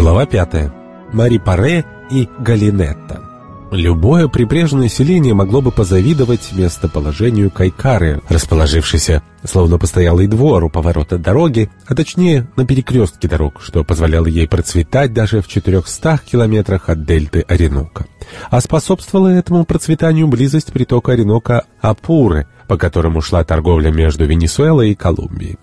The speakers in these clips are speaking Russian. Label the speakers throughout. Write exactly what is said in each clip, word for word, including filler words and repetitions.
Speaker 1: Глава пятая. Мари-Паре и Галинетта. Любое прибрежное селение могло бы позавидовать местоположению Кайкары, расположившейся словно постоялый двор у поворота дороги, а точнее на перекрестке дорог, что позволяло ей процветать даже в четырехстах километрах от дельты Оренока. А способствовала этому процветанию близость притока Оренока Апуры, по которому шла торговля между Венесуэлой и Колумбией.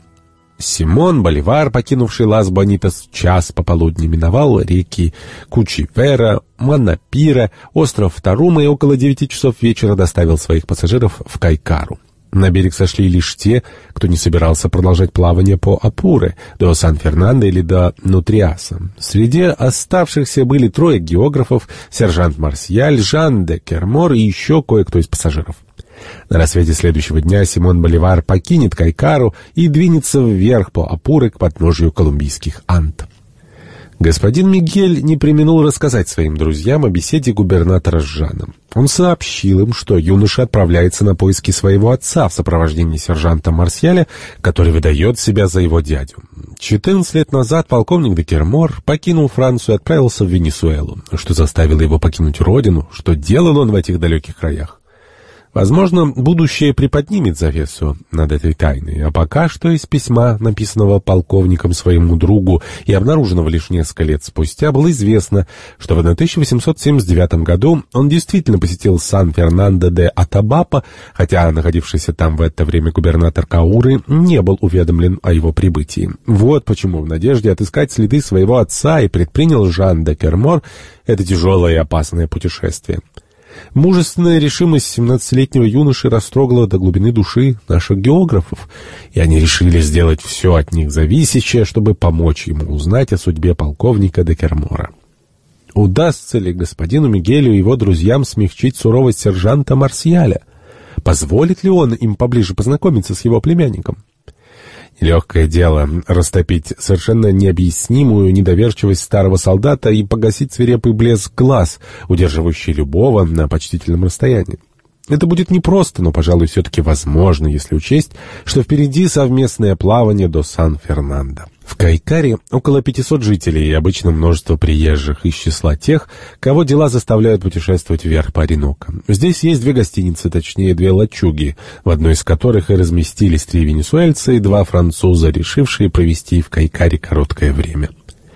Speaker 1: Симон Боливар, покинувший Лас-Бонитас в час пополудни, миновал реки Кучивера, Манапира, остров Тарума и около девяти часов вечера доставил своих пассажиров в Кайкару. На берег сошли лишь те, кто не собирался продолжать плавание по Апуре до Сан-Фернандо или до Нутриаса. Среди оставшихся были трое географов, сержант Марсьяль, Жан де Кермор и еще кое-кто из пассажиров. На рассвете следующего дня Симон Боливар покинет Кайкару и двинется вверх по Апуре к подножию колумбийских Анд. Господин Мигель не преминул рассказать своим друзьям о беседе губернатора с Жаном. Он сообщил им, что юноша отправляется на поиски своего отца в сопровождении сержанта Марсьяля, который выдает себя за его дядю. четырнадцать лет назад полковник де Кермор покинул Францию и отправился в Венесуэлу. Что заставило его покинуть родину? Что делал он в этих далеких краях? Возможно, будущее приподнимет завесу над этой тайной, а пока что из письма, написанного полковником своему другу и обнаруженного лишь несколько лет спустя, было известно, что в тысяча восемьсот семьдесят девятом году он действительно посетил Сан-Фернандо де Атабапа, хотя находившийся там в это время губернатор Кауры не был уведомлен о его прибытии. Вот почему в надежде отыскать следы своего отца и предпринял Жан де Кермор это тяжелое и опасное путешествие. Мужественная решимость семнадцатилетнего юноши растрогала до глубины души наших географов, и они решили сделать все от них зависящее, чтобы помочь ему узнать о судьбе полковника де Кермора. Удастся ли господину Мигелю и его друзьям смягчить суровость сержанта Марсьяля? Позволит ли он им поближе познакомиться с его племянником? Легкое дело растопить совершенно необъяснимую недоверчивость старого солдата и погасить свирепый блеск глаз, удерживающий любого на почтительном расстоянии. Это будет непросто, но, пожалуй, все-таки возможно, если учесть, что впереди совместное плавание до Сан-Фернандо. В Кайкаре около пятисот жителей и обычно множество приезжих из числа тех, кого дела заставляют путешествовать вверх по Оренока. Здесь есть две гостиницы, точнее две лачуги, в одной из которых и разместились три венесуэльца и два француза, решившие провести в Кайкаре короткое время.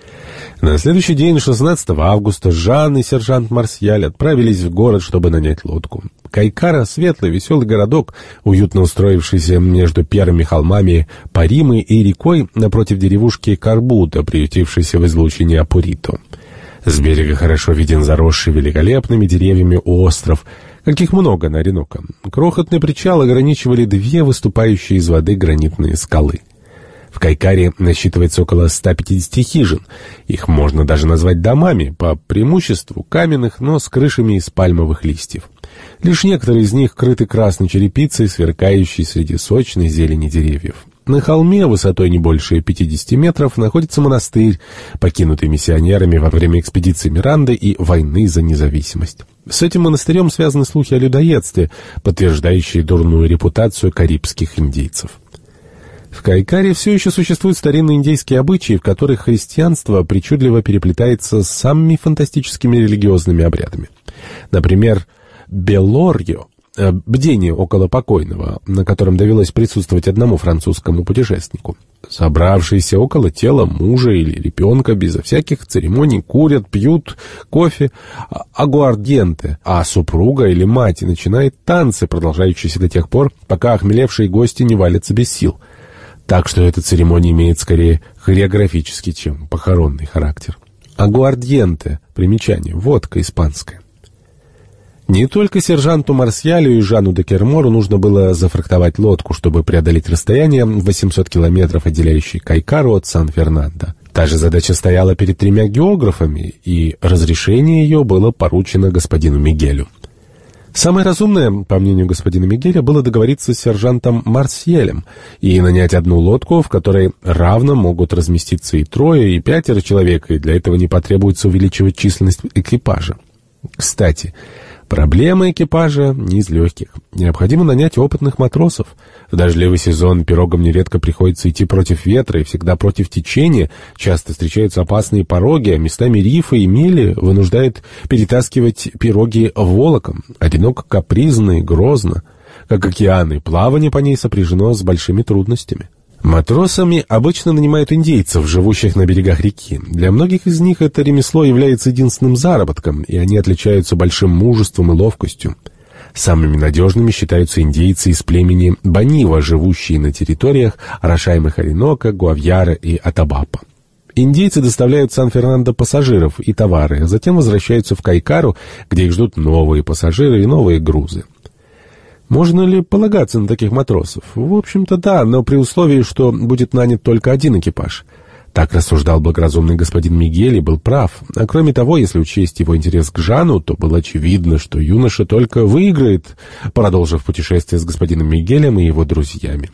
Speaker 1: На следующий день, шестнадцатого августа, Жан и сержант Марсьяль отправились в город, чтобы нанять лодку. Кайкара — светлый, веселый городок, уютно устроившийся между первыми холмами Паримы и рекой напротив деревушки Карбута, приютившейся в излучине Апурито. С берега хорошо виден заросший великолепными деревьями остров, каких много на Оренока. Крохотный причал ограничивали две выступающие из воды гранитные скалы. В Кайкаре насчитывается около ста пятидесяти хижин. Их можно даже назвать домами, по преимуществу каменных, но с крышами из пальмовых листьев. Лишь некоторые из них крыты красной черепицей, сверкающей среди сочной зелени деревьев. На холме, высотой не больше пятидесяти метров, находится монастырь, покинутый миссионерами во время экспедиции Миранды и войны за независимость. С этим монастырем связаны слухи о людоедстве, подтверждающие дурную репутацию карибских индейцев. В Кайкаре все еще существуют старинные индейские обычаи, в которых христианство причудливо переплетается с самыми фантастическими религиозными обрядами. Например, Белорьо, бдение около покойного, на котором довелось присутствовать одному французскому путешественнику. Собравшиеся около тела мужа или ребенка безо всяких церемоний курят, пьют кофе агуардиенте, а супруга или мать начинает танцы, продолжающиеся до тех пор, пока охмелевшие гости не валятся без сил. Так что эта церемония имеет скорее хореографический, чем похоронный характер. Агуардиенте, примечание, водка испанская. Не только сержанту Марсьялю и Жану де Кермору нужно было зафрахтовать лодку, чтобы преодолеть расстояние восемьсот километров, отделяющее Кайкару от Сан-Фернандо. Та же задача стояла перед тремя географами, и разрешение ее было поручено господину Мигелю. Самое разумное, по мнению господина Мигеля, было договориться с сержантом Марсьелем и нанять одну лодку, в которой равно могут разместиться и трое, и пятеро человек, и для этого не потребуется увеличивать численность экипажа. Кстати, Проблема экипажа не из легких. Необходимо нанять опытных матросов. В дождливый сезон пирогам нередко приходится идти против ветра и всегда против течения. Часто встречаются опасные пороги, а местами рифы и мели вынуждают перетаскивать пироги волоком. Одиноко, капризно и грозно. Как океаны, плавание по ней сопряжено с большими трудностями. Матросами обычно нанимают индейцев, живущих на берегах реки. Для многих из них это ремесло является единственным заработком, и они отличаются большим мужеством и ловкостью. Самыми надежными считаются индейцы из племени Банива, живущие на территориях, орошаемых Ориноко, Гуавьяра и Атабапа. Индейцы доставляют в Сан-Фернандо пассажиров и товары, а затем возвращаются в Кайкару, где их ждут новые пассажиры и новые грузы. Можно ли полагаться на таких матросов? В общем-то, да, но при условии, что будет нанят только один экипаж. Так рассуждал благоразумный господин Мигель и был прав. А кроме того, если учесть его интерес к Жану, то было очевидно, что юноша только выиграет, продолжив путешествие с господином Мигелем и его друзьями.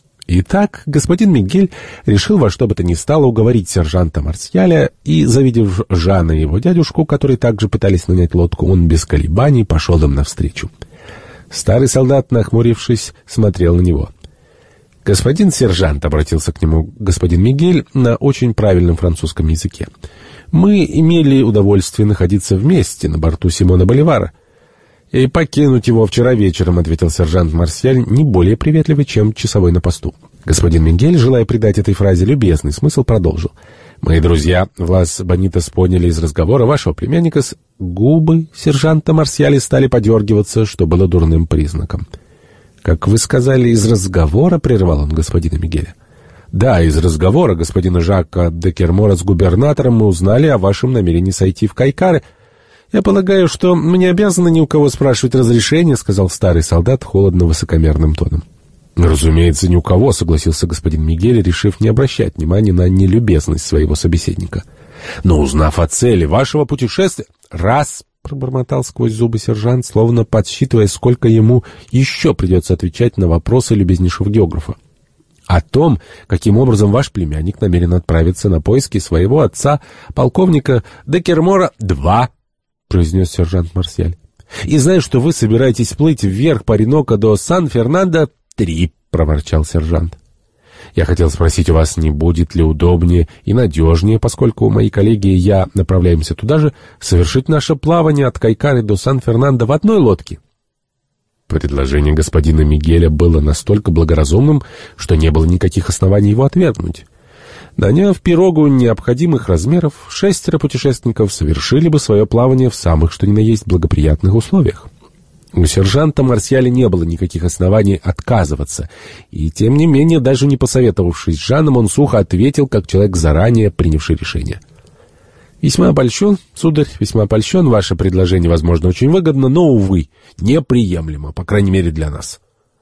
Speaker 1: Итак, господин Мигель решил во что бы то ни стало уговорить сержанта Марсьяля, и, завидев Жана и его дядюшку, которые также пытались нанять лодку, он без колебаний пошел им навстречу. Старый солдат, нахмурившись, смотрел на него. «Господин сержант», — обратился к нему господин Мигель на очень правильном французском языке, — «мы имели удовольствие находиться вместе на борту Симона Боливара». «И покинуть его вчера вечером», — ответил сержант Марсьяль, не более приветливый, чем часовой на посту. Господин Мигель, желая придать этой фразе любезный смысл, продолжил. «Мои друзья, вас, Бонитос, поняли из разговора вашего племянника с...» Губы сержанта Марсьяля стали подергиваться, что было дурным признаком. «Как вы сказали, из разговора?» — прервал он господина Мигеля. «Да, из разговора господина Жака де Кермора с губернатором мы узнали о вашем намерении сойти в Кайкары. Я полагаю, что мы не обязаны ни у кого спрашивать разрешения», — сказал старый солдат холодно-высокомерным тоном. «Разумеется, ни у кого», — согласился господин Мигель, решив не обращать внимания на нелюбезность своего собеседника. «Но узнав о цели вашего путешествия...» «Раз!» — пробормотал сквозь зубы сержант, словно подсчитывая, сколько ему еще придется отвечать на вопросы любезнейшего географа. «О том, каким образом ваш племянник намерен отправиться на поиски своего отца, полковника де Кермора...» «Два!» — произнес сержант Марсьяль. «И знаю, что вы собираетесь плыть вверх по Ориноко до Сан-Фернандо...» «Три!» — проворчал сержант. «Я хотел спросить у вас, не будет ли удобнее и надежнее, поскольку мои коллеги и я направляемся туда же, совершить наше плавание от Кайкары до Сан-Фернандо в одной лодке?» Предложение господина Мигеля было настолько благоразумным, что не было никаких оснований его отвергнуть. Наняв пирогу необходимых размеров, шестеро путешественников совершили бы свое плавание в самых что ни на есть благоприятных условиях. У сержанта Марсьяля не было никаких оснований отказываться, и, тем не менее, даже не посоветовавшись с Жаном, он сухо ответил, как человек, заранее принявший решение. «Весьма польщен, сударь, весьма польщен. Ваше предложение, возможно, очень выгодно, но, увы, неприемлемо, по крайней мере, для нас».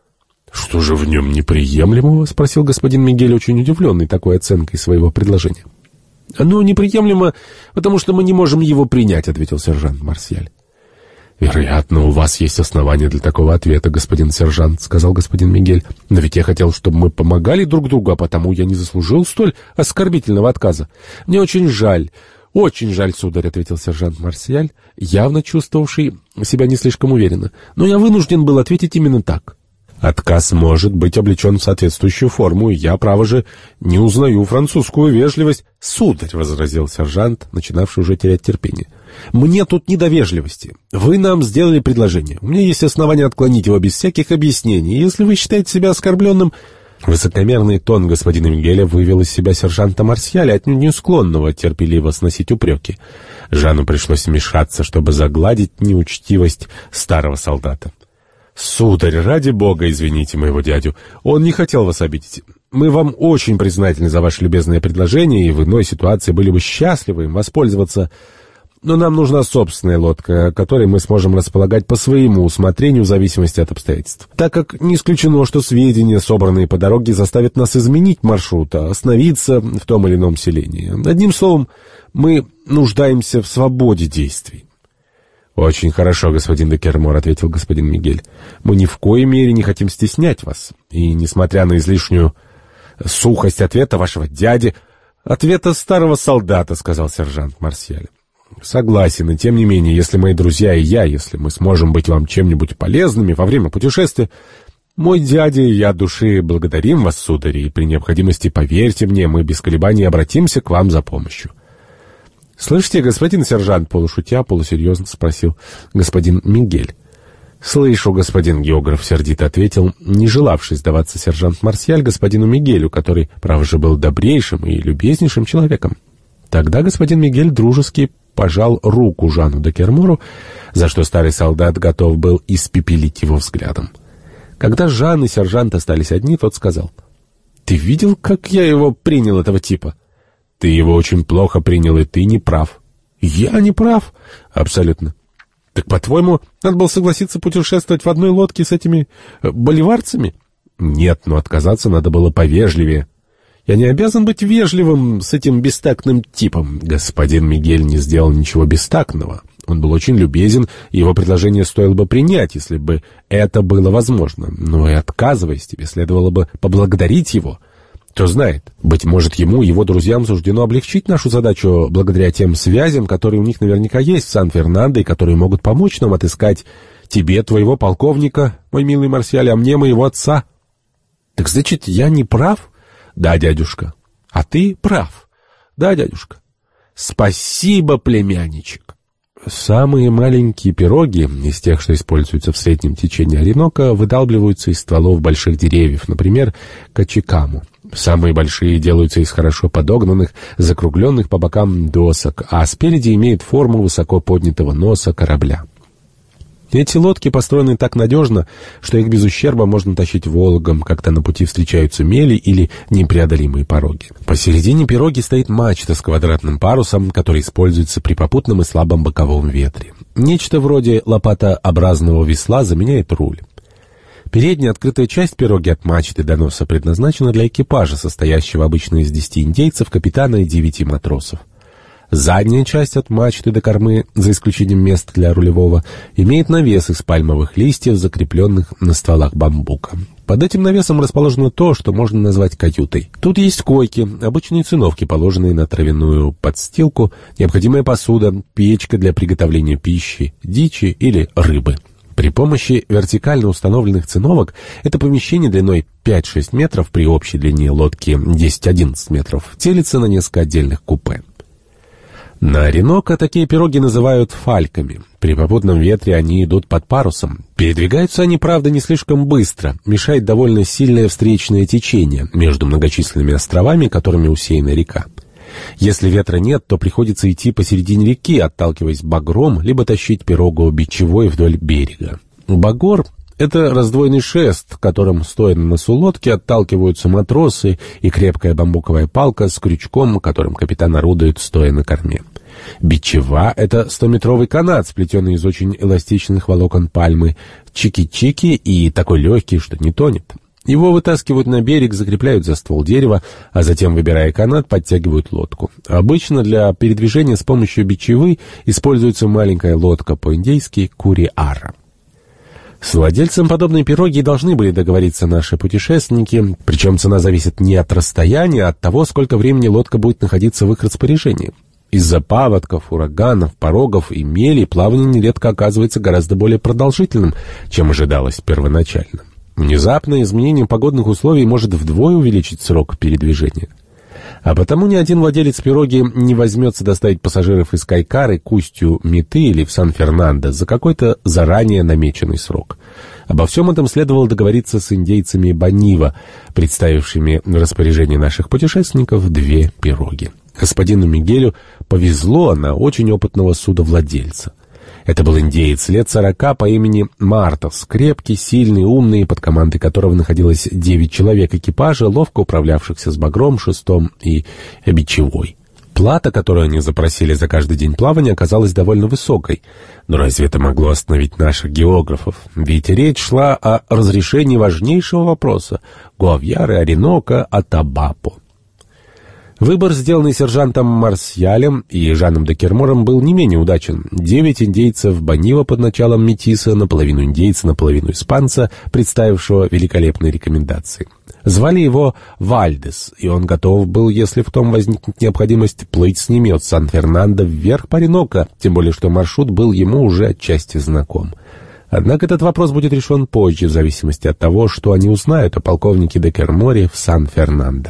Speaker 1: «Что же в нем неприемлемого?» — спросил господин Мигель, очень удивленный такой оценкой своего предложения. «Оно неприемлемо, потому что мы не можем его принять», — ответил сержант Марсьяль. «Вероятно, у вас есть основания для такого ответа, господин сержант», — сказал господин Мигель. «Но ведь я хотел, чтобы мы помогали друг другу, а потому я не заслужил столь оскорбительного отказа. Мне очень жаль, очень жаль, сударь», — ответил сержант Марсьяль, явно чувствовавший себя не слишком уверенно. «Но я вынужден был ответить именно так». «Отказ может быть облечен в соответствующую форму, и я, право же, не узнаю французскую вежливость». «Сударь», — возразил сержант, начинавший уже терять терпение, — «мне тут не до вежливости. Вы нам сделали предложение. У меня есть основания отклонить его без всяких объяснений. Если вы считаете себя оскорбленным...» Высокомерный тон господина Мигеля вывел из себя сержанта Марсьяля, отнюдь не склонного терпеливо сносить упреки. Жану пришлось вмешаться, чтобы загладить неучтивость старого солдата. «Сударь, ради бога, извините моего дядю. Он не хотел вас обидеть. Мы вам очень признательны за ваше любезное предложение, и в иной ситуации были бы счастливы им воспользоваться. Но нам нужна собственная лодка, которой мы сможем располагать по своему усмотрению в зависимости от обстоятельств. Так как не исключено, что сведения, собранные по дороге, заставят нас изменить маршрут, а остановиться в том или ином селении. Одним словом, мы нуждаемся в свободе действий». «Очень хорошо, господин де Кермор», — ответил господин Мигель. «Мы ни в коей мере не хотим стеснять вас. И, несмотря на излишнюю сухость ответа вашего дяди...» «Ответа старого солдата», — сказал сержант Марсьяль. Согласен, и тем не менее, если мои друзья и я, если мы сможем быть вам чем-нибудь полезными во время путешествия, мой дядя и я от души благодарим вас, сударь, и при необходимости, поверьте мне, мы без колебаний обратимся к вам за помощью. «Слышите, господин сержант?» — полушутя, полусерьезно спросил господин Мигель. «Слышу, господин географ», — сердито ответил, не желавший сдаваться сержант Марсиаль господину Мигелю, который, право же, был добрейшим и любезнейшим человеком. Тогда господин Мигель дружески пожал руку Жану де Кермору, за что старый солдат готов был испепелить его взглядом. Когда Жан и сержант остались одни, тот сказал: «Ты видел, как я его принял, этого типа?» «Ты его очень плохо принял, и ты не прав». «Я не прав?» «Абсолютно». «Так, по-твоему, надо было согласиться путешествовать в одной лодке с этими э, боливарцами?» «Нет, но отказаться надо было повежливее». «Я не обязан быть вежливым с этим бестактным типом». Господин Мигель не сделал ничего бестактного. Он был очень любезен, и его предложение стоило бы принять, если бы это было возможно. Но и отказываясь, тебе следовало бы поблагодарить его. Кто знает, быть может, ему и его друзьям суждено облегчить нашу задачу благодаря тем связям, которые у них наверняка есть в Сан-Фернандо, и которые могут помочь нам отыскать тебе, твоего полковника, мой милый Марсиаль, а мне, моего отца. Так значит, я не прав? Да, дядюшка. А ты прав. Да, дядюшка. Спасибо, племянничек. Самые маленькие пироги, из тех, что используются в среднем течении Оренока, выдалбливаются из стволов больших деревьев, например, качикаму. Самые большие делаются из хорошо подогнанных, закругленных по бокам досок, а спереди имеют форму высоко поднятого носа корабля. Эти лодки построены так надежно, что их без ущерба можно тащить вологом, когда на пути встречаются мели или непреодолимые пороги. Посередине пироги стоит мачта с квадратным парусом, который используется при попутном и слабом боковом ветре. Нечто вроде лопатообразного весла заменяет руль. Передняя открытая часть пироги от мачты до носа предназначена для экипажа, состоящего обычно из десяти индейцев, капитана и девяти матросов. Задняя часть от мачты до кормы, за исключением мест для рулевого, имеет навес из пальмовых листьев, закрепленных на стволах бамбука. Под этим навесом расположено то, что можно назвать каютой. Тут есть койки, обычные циновки, положенные на травяную подстилку, необходимая посуда, печка для приготовления пищи, дичи или рыбы. При помощи вертикально установленных циновок это помещение длиной пять-шесть метров, при общей длине лодки десять-одиннадцать метров, делится на несколько отдельных купе. На Оренока такие пироги называют фальками. При попутном ветре они идут под парусом. Передвигаются они, правда, не слишком быстро. Мешает довольно сильное встречное течение между многочисленными островами, которыми усеяна река. Если ветра нет, то приходится идти посередине реки, отталкиваясь багром, либо тащить пирогу бичевой вдоль берега. Багор — это раздвоенный шест, которым, стоя на носу лодки, отталкиваются матросы, и крепкая бамбуковая палка с крючком, которым капитан орудует, стоя на корме. Бичева — это стометровый канат, сплетенный из очень эластичных волокон пальмы, чики-чики и такой легкий, что не тонет. Его вытаскивают на берег, закрепляют за ствол дерева, а затем, выбирая канат, подтягивают лодку. Обычно для передвижения с помощью бичевы используется маленькая лодка, по-индейски куриара. С владельцем подобной пироги должны были договориться наши путешественники, причем цена зависит не от расстояния, а от того, сколько времени лодка будет находиться в их распоряжении. Из-за паводков, ураганов, порогов и мели плавание нередко оказывается гораздо более продолжительным, чем ожидалось первоначально. Внезапное изменение погодных условий может вдвое увеличить срок передвижения. А потому ни один владелец пироги не возьмется доставить пассажиров из Кайкары к устью Миты или в Сан-Фернандо за какой-то заранее намеченный срок. Обо всем этом следовало договориться с индейцами Банива, представившими в распоряжение наших путешественников две пироги. Господину Мигелю повезло на очень опытного судовладельца. Это был индеец лет сорока по имени Мартос, крепкий, сильный, умный, под командой которого находилось девять человек экипажа, ловко управлявшихся с багром, шестом и бичевой. Плата, которую они запросили за каждый день плавания, оказалась довольно высокой. Но разве это могло остановить наших географов? Ведь речь шла о разрешении важнейшего вопроса — Гуавьяры, Оренока, Атабапо. Выбор, сделанный сержантом Марсьялем и Жаном де Кермором, был не менее удачен. Девять индейцев Бонива под началом метиса, наполовину индейца, наполовину испанца, представившего великолепные рекомендации. Звали его Вальдес, и он готов был, если в том возникнет необходимость, плыть с ними от Сан-Фернандо вверх по Ореноко, тем более что маршрут был ему уже отчасти знаком. Однако этот вопрос будет решен позже, в зависимости от того, что они узнают о полковнике де Керморе в Сан-Фернандо.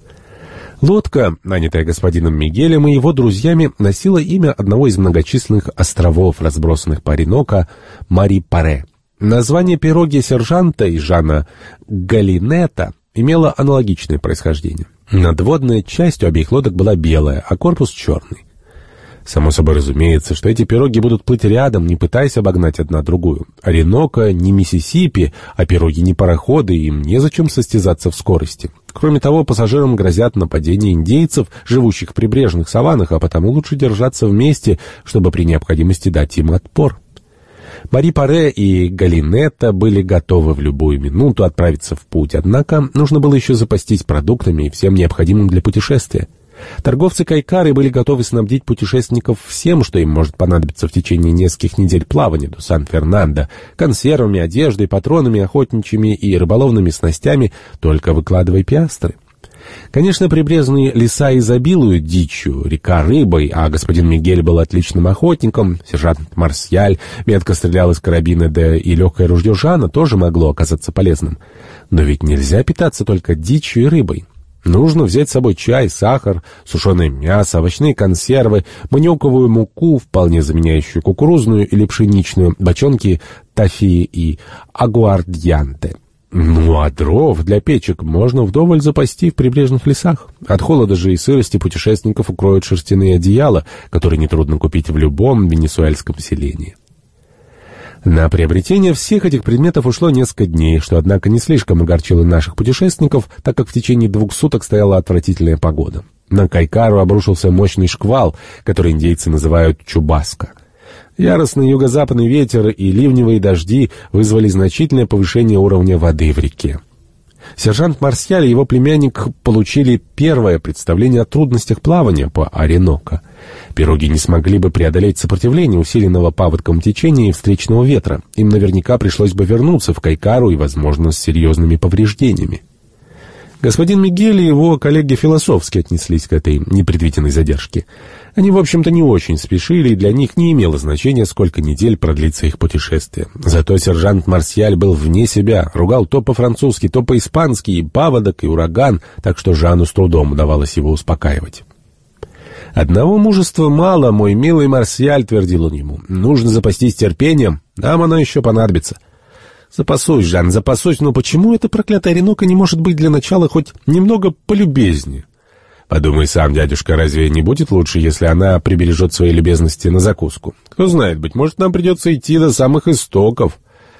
Speaker 1: Лодка, нанятая господином Мигелем и его друзьями, носила имя одного из многочисленных островов, разбросанных по Ореноко, Мари-Паре. Название пироги сержанта и Жана Галинетта имело аналогичное происхождение. Надводная часть у обеих лодок была белая, а корпус черный. Само собой разумеется, что эти пироги будут плыть рядом, не пытаясь обогнать одна другую. Ореноко не Миссисипи, а пироги не пароходы, им незачем состязаться в скорости. Кроме того, пассажирам грозят нападения индейцев, живущих в прибрежных саваннах, а потому лучше держаться вместе, чтобы при необходимости дать им отпор. Мари-Паре и Галинетта были готовы в любую минуту отправиться в путь, однако нужно было еще запастись продуктами и всем необходимым для путешествия. Торговцы Кайкары были готовы снабдить путешественников всем, что им может понадобиться в течение нескольких недель плавания до Сан-Фернандо: консервами, одеждой, патронами, охотничьими и рыболовными снастями, только выкладывай пиастры. Конечно, прибрежные леса изобилуют дичью, река рыбой, а господин Мигель был отличным охотником, сержант Марсьяль метко стрелял из карабина, да и легкое ружье Жана тоже могло оказаться полезным. Но ведь нельзя питаться только дичью и рыбой. Нужно взять с собой чай, сахар, сушеное мясо, овощные консервы, маниоковую муку, вполне заменяющую кукурузную или пшеничную, бочонки тофи и агуардьянте. Ну а дров для печек можно вдоволь запасти в прибрежных лесах. От холода же и сырости путешественников укроют шерстяные одеяла, которые нетрудно купить в любом венесуэльском селении. На приобретение всех этих предметов ушло несколько дней, что, однако, не слишком огорчило наших путешественников, так как в течение двух суток стояла отвратительная погода. На Кайкару обрушился мощный шквал, который индейцы называют чубаско. Яростный юго-западный ветер и ливневые дожди вызвали значительное повышение уровня воды в реке. Сержант Марсьяль и его племянник получили первое представление о трудностях плавания по Ореноко. Пироги не смогли бы преодолеть сопротивление усиленного паводком течения и встречного ветра. Им наверняка пришлось бы вернуться в Кайкару и, возможно, с серьезными повреждениями. Господин Мигель и его коллеги философски отнеслись к этой непредвиденной задержке. Они, в общем-то, не очень спешили, и для них не имело значения, сколько недель продлится их путешествие. Зато сержант Марсьяль был вне себя, ругал то по-французски, то по-испански, и паводок, и ураган, так что Жану с трудом удавалось его успокаивать. «Одного мужества мало, мой милый Марсьяль», — твердил он ему. «Нужно запастись терпением, нам оно еще понадобится». «Запасусь, Жан, запасусь, но почему эта проклятая Ореноко не может быть для начала хоть немного полюбезнее?» «Подумай сам, дядюшка, разве не будет лучше, если она прибережет свои любезности на закуску? Кто знает, быть может, нам придется идти до самых истоков».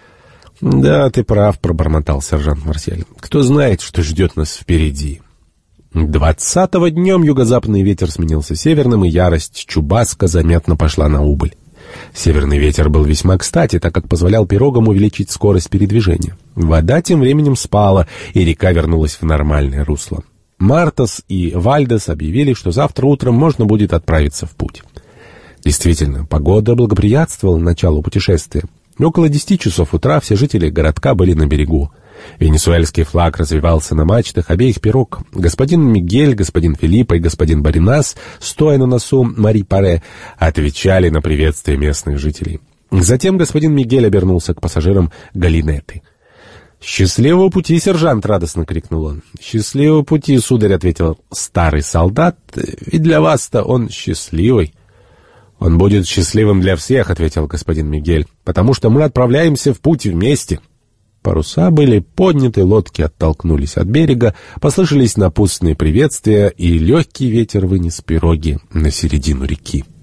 Speaker 1: «Да, ты прав», — пробормотал сержант Марсьяль. «Кто знает, что ждет нас впереди». Двадцатого днем юго-западный ветер сменился северным, и ярость чубаско заметно пошла на убыль. Северный ветер был весьма кстати, так как позволял пирогам увеличить скорость передвижения. Вода тем временем спала, и река вернулась в нормальное русло. Мартас и Вальдес объявили, что завтра утром можно будет отправиться в путь. Действительно, погода благоприятствовала началу путешествия. Около десяти часов утра все жители городка были на берегу. Венесуэльский флаг развивался на мачтах обеих пирог. Господин Мигель, господин Филиппо и господин Баринас, стоя на носу Мари-Паре, отвечали на приветствие местных жителей. Затем господин Мигель обернулся к пассажирам Галинетты. «Счастливого пути, сержант!» — радостно крикнул он. «Счастливого пути, сударь!» — ответил старый солдат. «Ведь для вас-то он счастливый». «Он будет счастливым для всех», — ответил господин Мигель, «потому что мы отправляемся в путь вместе». Паруса были подняты, лодки оттолкнулись от берега, послышались напутственные приветствия, и легкий ветер вынес пироги на середину реки.